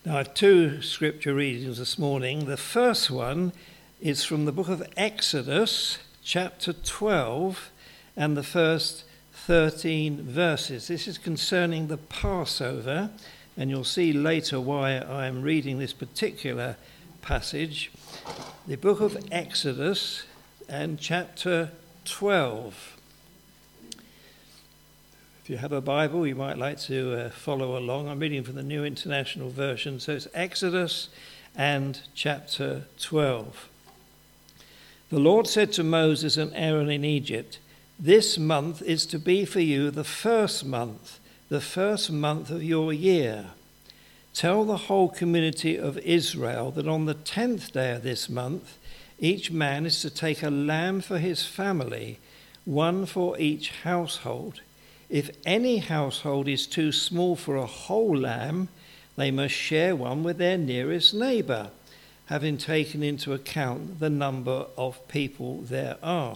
Now, I have two scripture readings this morning. The first one is from the book of Exodus, chapter 12, and the first 13 verses. This is concerning the Passover, and you'll see later why I'm reading this particular passage. The book of Exodus and chapter 12. If you have a Bible, you might like to follow along. I'm reading from the New International Version, so it's Exodus and chapter 12. The Lord said to Moses and Aaron in Egypt, "This month is to be for you the first month of your year. Tell the whole community of Israel that on the 10th day of this month, each man is to take a lamb for his family, one for each household. If any household is too small for a whole lamb, they must share one with their nearest neighbour, having taken into account the number of people there are.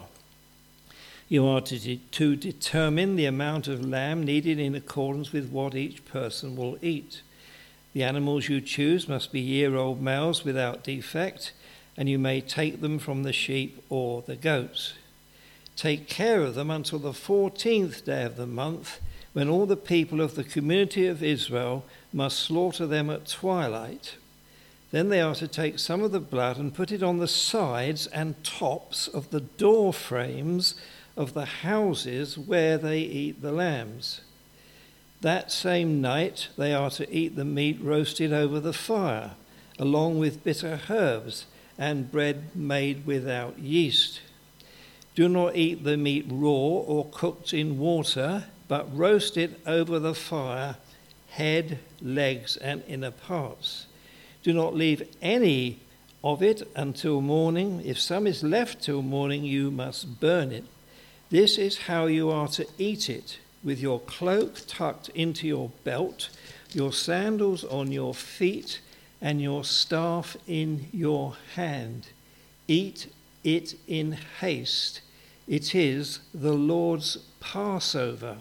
You are to determine the amount of lamb needed in accordance with what each person will eat. The animals you choose must be year-old males without defect, and you may take them from the sheep or the goats. Take care of them until the 14th day of the month, when all the people of the community of Israel must slaughter them at twilight. Then they are to take some of the blood and put it on the sides and tops of the door frames of the houses where they eat the lambs. That same night they are to eat the meat roasted over the fire, along with bitter herbs and bread made without yeast. Do not eat the meat raw or cooked in water, but roast it over the fire, head, legs, and inner parts. Do not leave any of it until morning. If some is left till morning, you must burn it. This is how you are to eat it, with your cloak tucked into your belt, your sandals on your feet, and your staff in your hand. Eat it in haste. It is the Lord's Passover.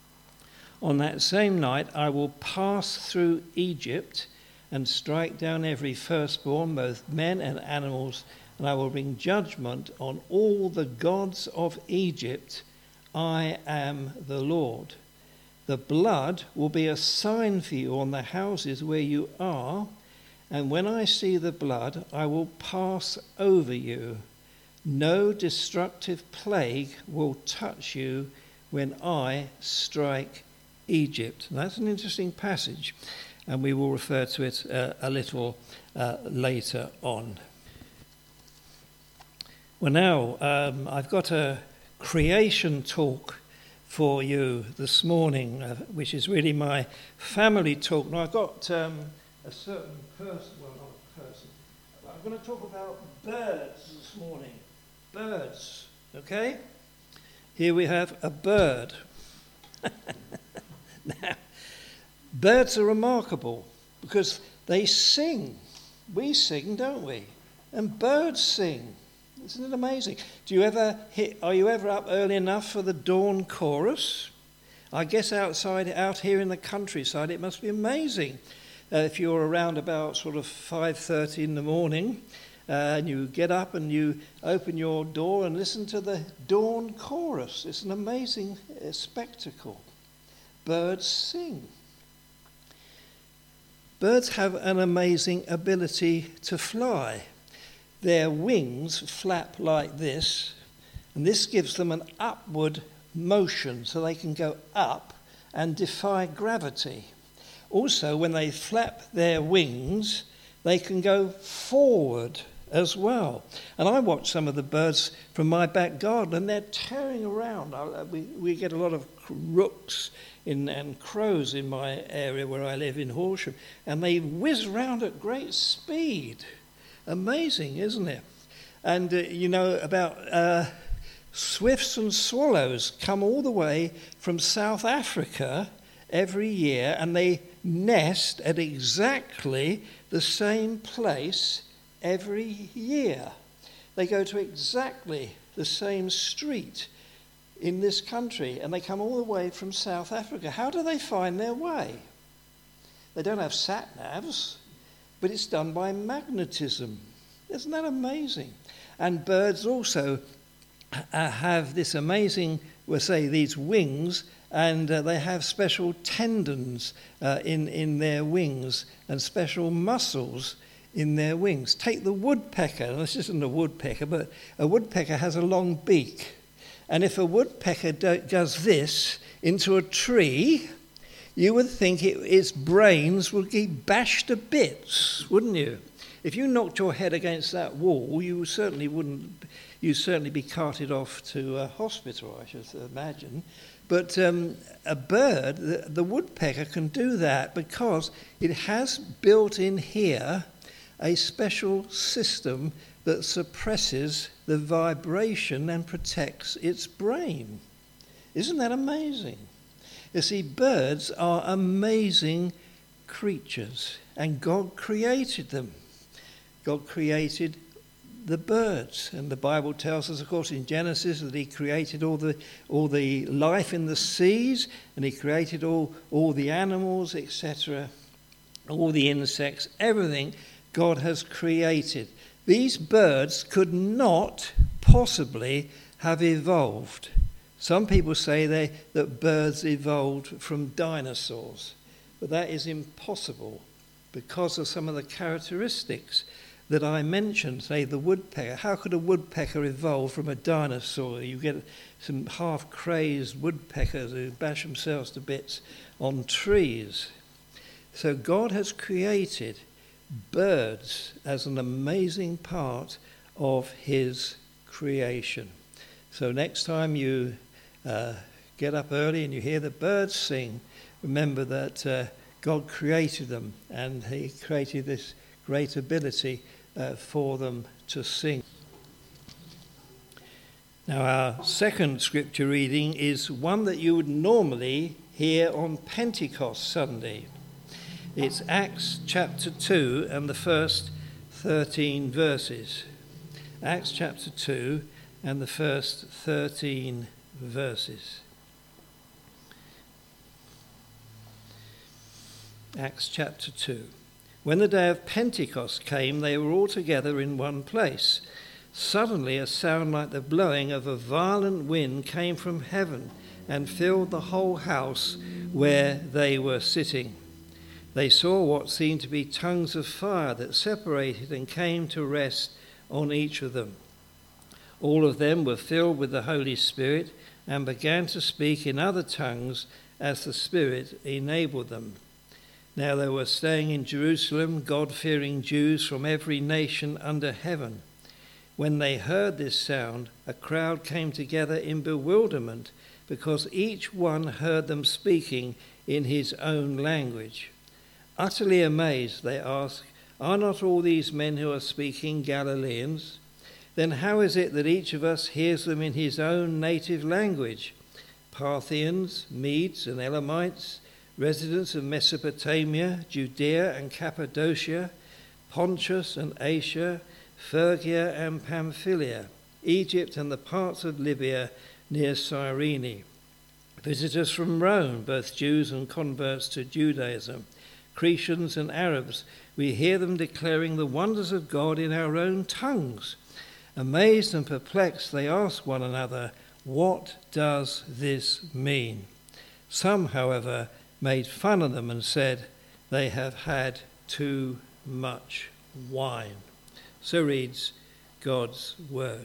On that same night I will pass through Egypt and strike down every firstborn, both men and animals, and I will bring judgment on all the gods of Egypt. I am the Lord. The blood will be a sign for you on the houses where you are, and when I see the blood, I will pass over you. No destructive plague will touch you when I strike Egypt." And that's an interesting passage, and we will refer to it a little later on. Well, now I've got a creation talk for you this morning, which is really my family talk. Now, I've got a certain person, well, not a person, but I'm going to talk about birds this morning. Birds, okay? Here we have a bird. Now, birds are remarkable because they sing. We sing, don't we? And birds sing. Isn't it amazing? Are you ever up early enough for the dawn chorus? I guess out here in the countryside, it must be amazing. If you're around about sort of 5:30 in the morning, and you get up and you open your door and listen to the dawn chorus. It's an amazing spectacle. Birds sing. Birds have an amazing ability to fly. Their wings flap like this, and this gives them an upward motion so they can go up and defy gravity. Also, when they flap their wings, they can go forward as well. And I watch some of the birds from my back garden, and they're tearing around. We get a lot of rooks and crows in my area where I live in Horsham, and they whiz around at great speed. Amazing, isn't it? And about swifts and swallows come all the way from South Africa every year, and they nest at exactly the same place every year. They go to exactly the same street in this country, and they come all the way from South Africa. How do they find their way? They don't have sat-navs. but it's done by magnetism. Isn't that amazing? And birds also have this amazing, we'll say, these wings, and they have special tendons in their wings and special muscles in their wings. Take the woodpecker, and this isn't a woodpecker, but a woodpecker has a long beak. And if a woodpecker does this into a tree, you would think its brains would be bashed to bits, wouldn't you? If you knocked your head against that wall, you'd certainly be carted off to a hospital, I should imagine. But a bird, the woodpecker, can do that because it has built in here a special system that suppresses the vibration and protects its brain. Isn't that amazing? You see, birds are amazing creatures, and God created them. God created the birds, and the Bible tells us, of course, in Genesis that he created all the life in the seas, and he created all the animals, etc., all the insects, everything God has created. These birds could not possibly have evolved. Some people say that birds evolved from dinosaurs, but that is impossible because of some of the characteristics that I mentioned, say the woodpecker. How could a woodpecker evolve from a dinosaur? You get some half-crazed woodpeckers who bash themselves to bits on trees. So God has created birds as an amazing part of his creation. So next time you get up early and you hear the birds sing, remember that God created them, and he created this great ability for them to sing. Now, our second scripture reading is one that you would normally hear on Pentecost Sunday. It's Acts chapter 2 and the first 13 verses. Acts chapter 2 and the first 13 verses. Acts chapter 2. When the day of Pentecost came, they were all together in one place. Suddenly a sound like the blowing of a violent wind came from heaven and filled the whole house where they were sitting. They saw what seemed to be tongues of fire that separated and came to rest on each of them. All of them were filled with the Holy Spirit and began to speak in other tongues as the Spirit enabled them. Now there were staying in Jerusalem God-fearing Jews from every nation under heaven. When they heard this sound, a crowd came together in bewilderment because each one heard them speaking in his own language. Utterly amazed, they asked, "Are not all these men who are speaking Galileans? Then how is it that each of us hears them in his own native language? Parthians, Medes and Elamites, residents of Mesopotamia, Judea and Cappadocia, Pontus and Asia, Phrygia and Pamphylia, Egypt and the parts of Libya near Cyrene. Visitors from Rome, both Jews and converts to Judaism, Cretans and Arabs, we hear them declaring the wonders of God in our own tongues." Amazed and perplexed, they ask one another, "What does this mean?" Some, however, made fun of them and said, "They have had too much wine." So reads God's word.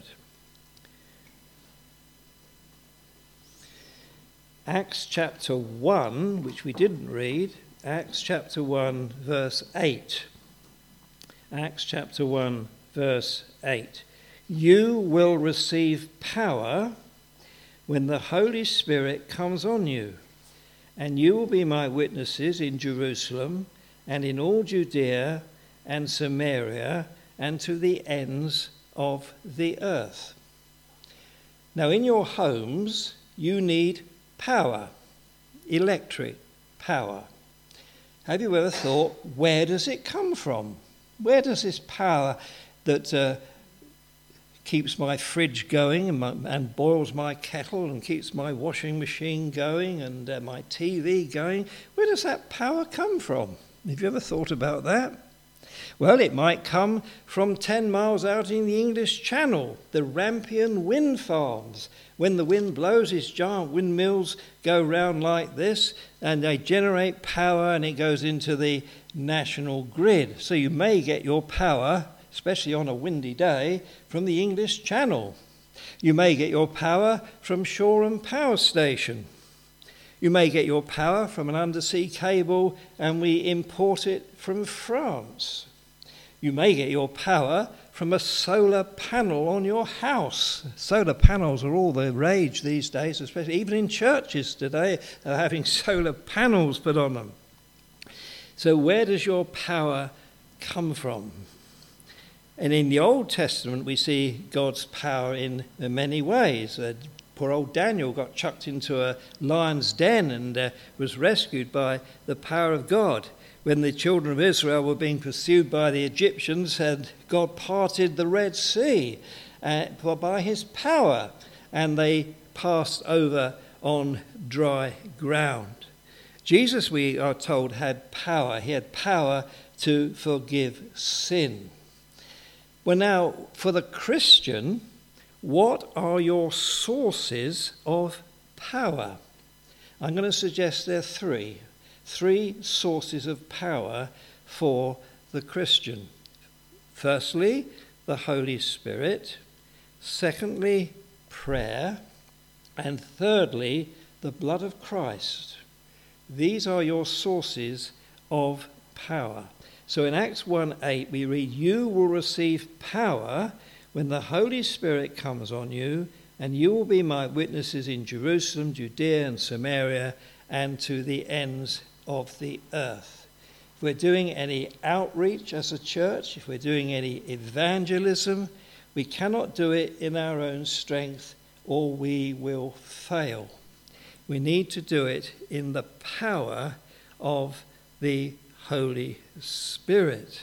Acts chapter 1, which we didn't read, Acts chapter 1, verse 8. Acts chapter 1, verse 8. "You will receive power when the Holy Spirit comes on you, and you will be my witnesses in Jerusalem and in all Judea and Samaria and to the ends of the earth." Now, in your homes, you need power, electric power. Have you ever thought, where does it come from? Where does this power that keeps my fridge going and boils my kettle and keeps my washing machine going and my TV going, where does that power come from? Have you ever thought about that? Well, it might come from 10 miles out in the English Channel, the Rampion wind farms. When the wind blows, these giant windmills go round like this, and they generate power, and it goes into the national grid. So you may get your power, especially on a windy day, from the English Channel. You may get your power from Shoreham Power Station. You may get your power from an undersea cable, and we import it from France. You may get your power from a solar panel on your house. Solar panels are all the rage these days, especially even in churches today, they're having solar panels put on them. So where does your power come from? And in the Old Testament, we see God's power in many ways. Poor old Daniel got chucked into a lion's den and was rescued by the power of God. When the children of Israel were being pursued by the Egyptians, and God parted the Red Sea by his power, and they passed over on dry ground. Jesus, we are told, had power. He had power to forgive sin. Well, now, for the Christian, what are your sources of power? I'm going to suggest there are three sources of power for the Christian. Firstly, the Holy Spirit. Secondly, prayer. And thirdly, the blood of Christ. These are your sources of power. So in Acts 1:8 we read, "You will receive power when the Holy Spirit comes on you, and you will be my witnesses in Jerusalem, Judea and Samaria, and to the ends of the earth." If we're doing any outreach as a church, if we're doing any evangelism, we cannot do it in our own strength, or we will fail. We need to do it in the power of the Holy Spirit.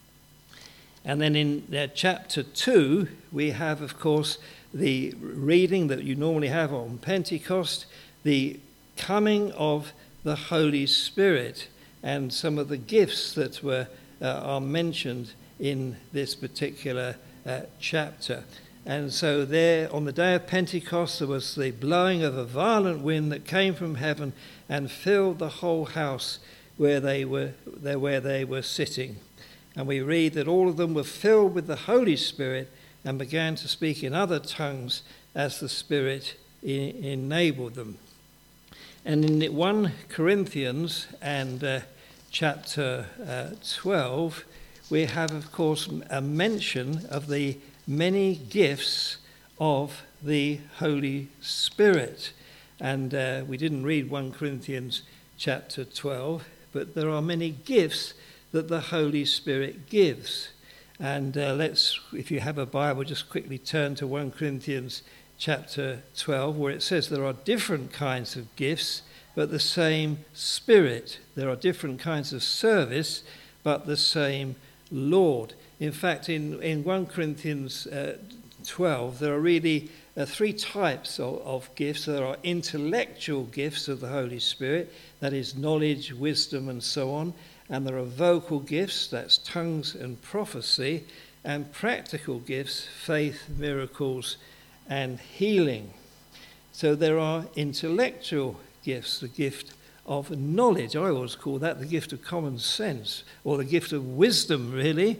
And then in chapter 2, we have, of course, the reading that you normally have on Pentecost, the coming of the Holy Spirit, and some of the gifts that are mentioned in this particular chapter. And so there, on the day of Pentecost, there was the blowing of a violent wind that came from heaven and filled the whole house where they were sitting. And we read that all of them were filled with the Holy Spirit and began to speak in other tongues as the Spirit enabled them. And in 1 Corinthians and chapter 12, we have, of course, a mention of the many gifts of the Holy Spirit. And we didn't read 1 Corinthians chapter 12, but there are many gifts that the Holy Spirit gives. And if you have a Bible, just quickly turn to 1 Corinthians chapter 12, where it says there are different kinds of gifts, but the same Spirit. There are different kinds of service, but the same Lord. In fact, in 1 Corinthians 12, there are really three types of gifts. There are intellectual gifts of the Holy Spirit, that is knowledge, wisdom, and so on. And there are vocal gifts, that's tongues and prophecy, and practical gifts, faith, miracles, and healing. So there are intellectual gifts, the gift of knowledge. I always call that the gift of common sense, or the gift of wisdom, really,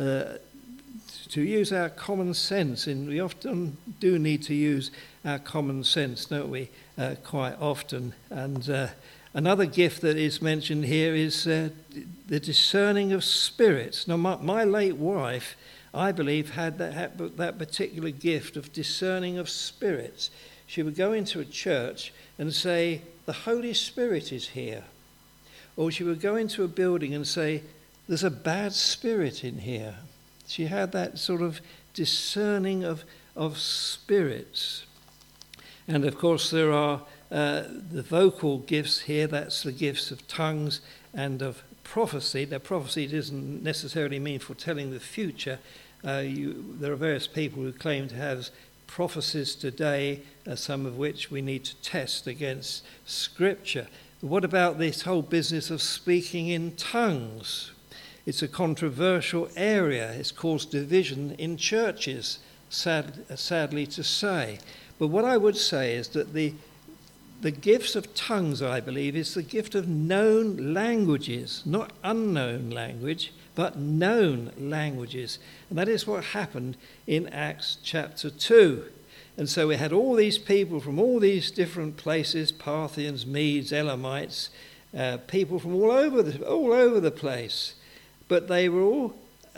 to use our common sense. And we often do need to use our common sense, don't we, quite often. And another gift that is mentioned here is the discerning of spirits. Now, my late wife, I believe, had that particular gift of discerning of spirits. She would go into a church and say, "The Holy Spirit is here." Or she would go into a building and say, "There's a bad spirit in here." She had that sort of discerning of spirits. And of course there are the vocal gifts here. That's the gifts of tongues and of prophecy. Now, prophecy doesn't necessarily mean foretelling the future. There are various people who claim to have prophecies today, some of which we need to test against Scripture. But what about this whole business of speaking in tongues? It's a controversial area. It's caused division in churches, sadly to say. But what I would say is that the gifts of tongues, I believe, is the gift of known languages, not unknown language, but known languages. And that is what happened in Acts chapter 2. And so we had all these people from all these different places, Parthians, Medes, Elamites, people from all over the place. But they were all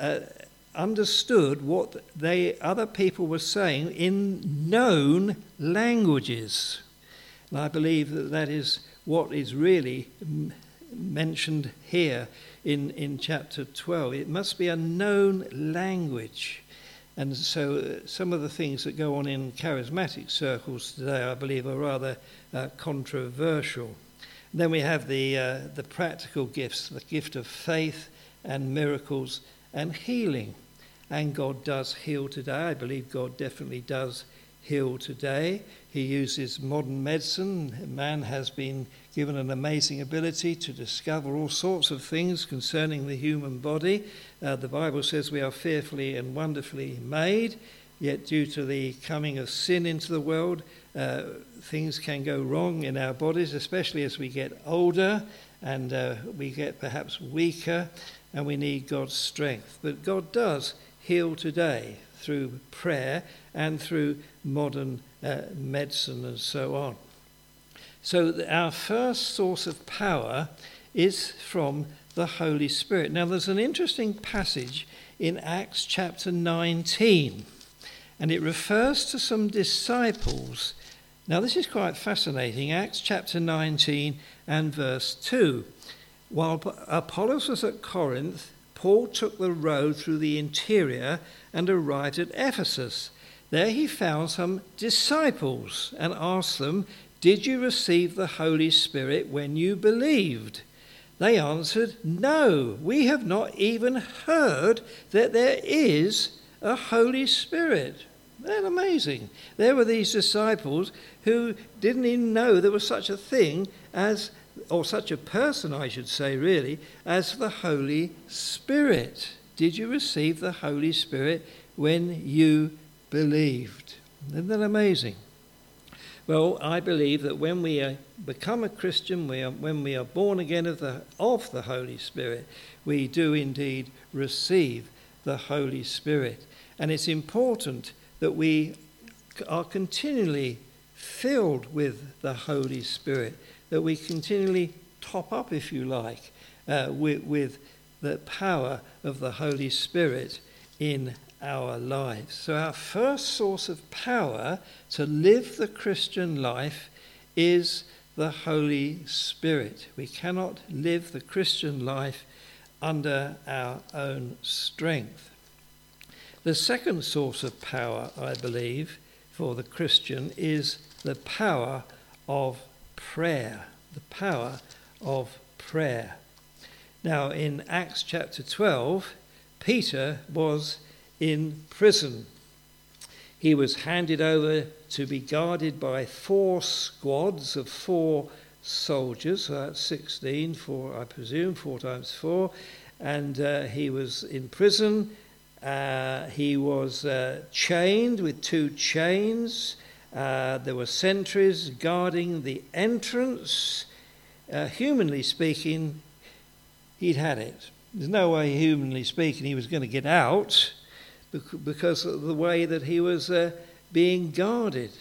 understood what other people were saying in known languages. And I believe that is what is really mentioned here in chapter 12. It must be a known language. And so some of the things that go on in charismatic circles today, I believe, are rather controversial. And then we have the practical gifts, the gift of faith and miracles and healing. And God does heal today. I believe God definitely does heal today. He uses modern medicine. Man has been given an amazing ability to discover all sorts of things concerning the human body. The Bible says we are fearfully and wonderfully made, yet due to the coming of sin into the world, things can go wrong in our bodies, especially as we get older and we get perhaps weaker and we need God's strength. But God does heal today through prayer and through modern medicine and so on. So our first source of power is from the Holy Spirit. Now there's an interesting passage in Acts chapter 19, and it refers to some disciples. Now this is quite fascinating. Acts chapter 19 and verse 2. While Apollos was at Corinth, Paul took the road through the interior and arrived at Ephesus. There he found some disciples and asked them, "Did you receive the Holy Spirit when you believed?" They answered, "No, we have not even heard that there is a Holy Spirit." That's amazing. There were these disciples who didn't even know there was such a thing as, or such a person, I should say, really, as the Holy Spirit. Did you receive the Holy Spirit when you believed? Isn't that amazing? Well, I believe that when we become a Christian, when we are born again of the Holy Spirit, we do indeed receive the Holy Spirit. And it's important that we are continually filled with the Holy Spirit, that we continually top up, if you like, with the power of the Holy Spirit in our lives. So our first source of power to live the Christian life is the Holy Spirit. We cannot live the Christian life under our own strength. The second source of power, I believe, for the Christian is the power of prayer. The power of prayer. Now, in Acts chapter 12, Peter was in prison. He was handed over to be guarded by 4 squads of 4 soldiers. So that's 16, 4, I presume, 4 times 4. And he was in prison. He was chained with 2 chains. There were sentries guarding the entrance. Humanly speaking, he'd had it. There's no way, humanly speaking, he was going to get out because of the way that he was being guarded.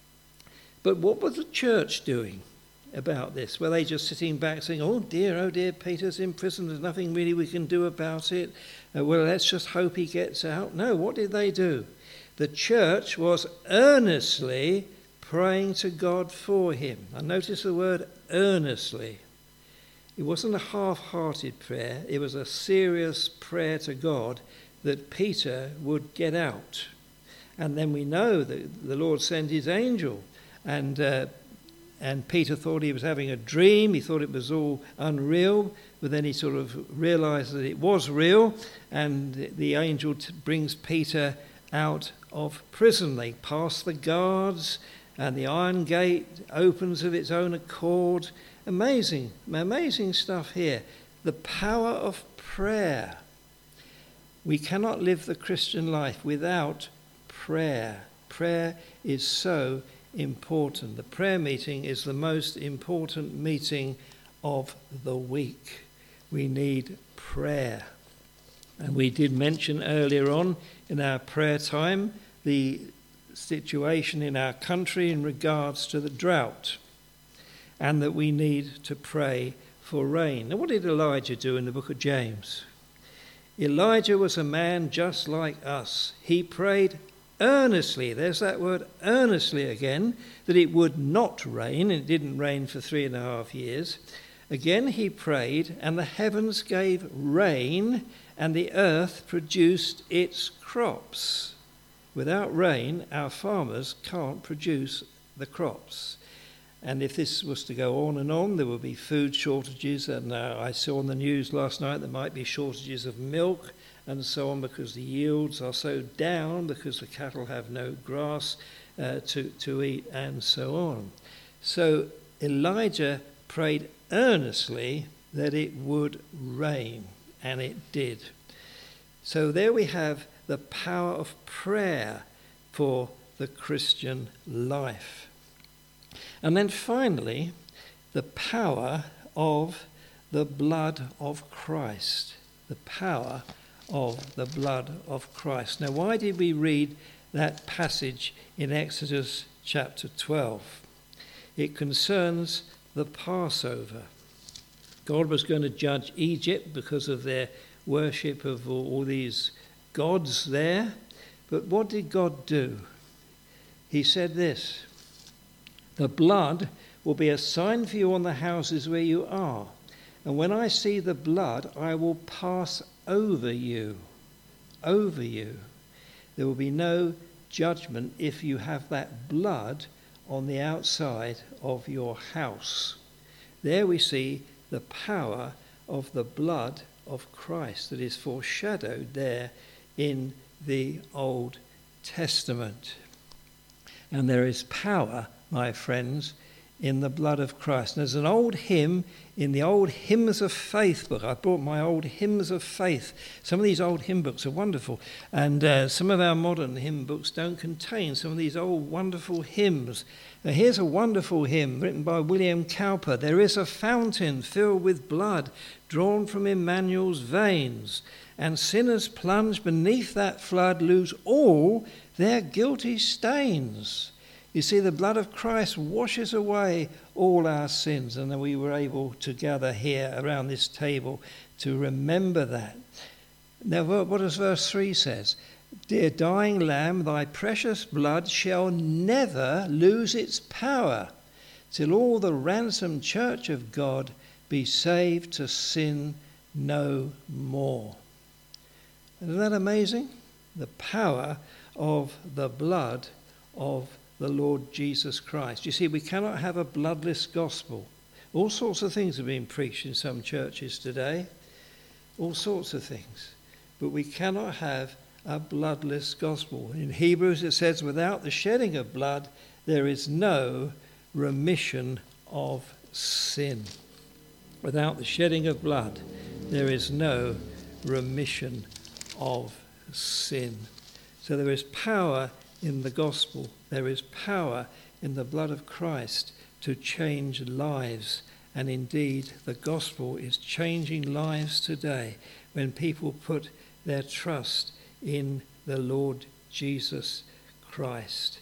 But what was the church doing about this? Were they just sitting back saying, oh dear, Peter's in prison, there's nothing really we can do about it. Well, let's just hope he gets out. No, what did they do? The church was earnestly praying to God for him. I notice the word earnestly. It wasn't a half-hearted prayer. It was a serious prayer to God that Peter would get out. And then we know that the Lord sent his angel, and Peter thought he was having a dream. He thought it was all unreal, but then he sort of realized that it was real, and the angel brings Peter out of prison. They pass the guards, and the iron gate opens of its own accord. Amazing stuff here. The power of prayer. We cannot live the Christian life without prayer. Prayer is so important. The prayer meeting is the most important meeting of the week. We need prayer. And we did mention earlier on in our prayer time the situation in our country in regards to the drought, and that we need to pray for rain. Now, what did Elijah do in the book of James? Elijah was a man just like us. He prayed earnestly, there's that word earnestly again, that it would not rain. It didn't rain for 3.5 years. Again he prayed, and the heavens gave rain, and the earth produced its crops. Without rain, our farmers can't produce the crops. And if this was to go on and on, there would be food shortages. And I saw on the news last night there might be shortages of milk and so on, because the yields are so down, because the cattle have no grass to eat and so on. So Elijah prayed earnestly that it would rain, and it did. So there we have the power of prayer for the Christian life. And then finally, the power of the blood of Christ. The power of the blood of Christ. Now, why did we read that passage in Exodus chapter 12? It concerns the Passover. God was going to judge Egypt because of their worship of all these gods there. But what did God do? He said this: the blood will be a sign for you on the houses where you are. And when I see the blood, I will pass over you. Over you. There will be no judgment if you have that blood on the outside of your house. There we see the power of the blood of Christ that is foreshadowed there in the Old Testament. And there is power, my friends, in the blood of Christ. And there's an old hymn in the old Hymns of Faith book. I brought my old Hymns of Faith. Some of these old hymn books are wonderful. And some of our modern hymn books don't contain some of these old wonderful hymns. Now, here's a wonderful hymn written by William Cowper. There is a fountain filled with blood drawn from Emmanuel's veins, and sinners plunged beneath that flood lose all their guilty stains. You see, the blood of Christ washes away all our sins, and we were able to gather here around this table to remember that. Now, what does verse 3 says? Dear dying Lamb, thy precious blood shall never lose its power, till all the ransomed church of God be saved to sin no more. Isn't that amazing? The power of the blood of the Lord Jesus Christ. You see, we cannot have a bloodless gospel. All sorts of things are being preached in some churches today. All sorts of things. But we cannot have a bloodless gospel. In Hebrews it says, without the shedding of blood, there is no remission of sin. Without the shedding of blood, there is no remission of sin. So there is power in the gospel. There is power in the blood of Christ to change lives. And indeed, the gospel is changing lives today when people put their trust in the Lord Jesus Christ.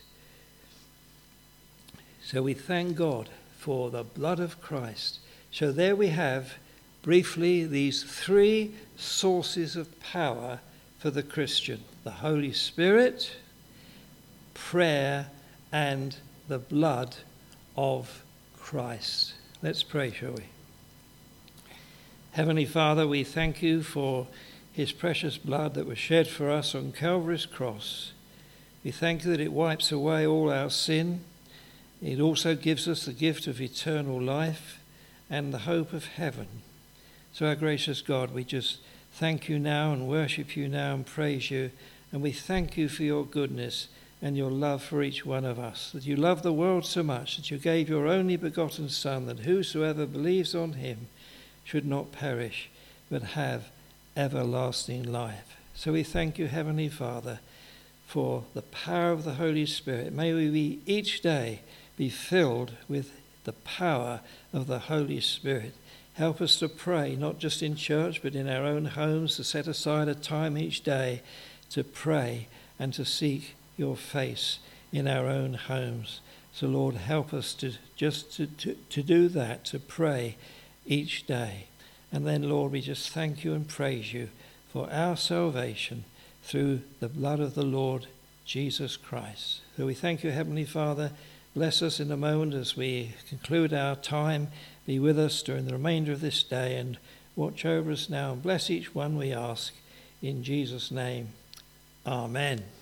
So we thank God for the blood of Christ. So there we have briefly these three sources of power for the Christian: the Holy Spirit, prayer, and the blood of Christ. Let's pray, shall we? Heavenly Father, we thank you for his precious blood that was shed for us on Calvary's cross. We thank you that it wipes away all our sin. It also gives us the gift of eternal life and the hope of heaven. So our gracious God, we just thank you now and worship you now and praise you. And we thank you for your goodness and your love for each one of us, that you love the world so much that you gave your only begotten Son, that whosoever believes on him should not perish but have everlasting life. So we thank you, Heavenly Father, for the power of the Holy Spirit. May we be, each day be filled with the power of the Holy Spirit. Help us to pray, not just in church, but in our own homes, to set aside a time each day to pray and to seek your face in our own homes. So, Lord, help us to do that, to pray each day. And then, Lord, we just thank you and praise you for our salvation through the blood of the Lord Jesus Christ. So we thank you, Heavenly Father. Bless us in a moment as we conclude our time. Be with us during the remainder of this day and watch over us now. And bless each one, we ask, in Jesus' name. Amen.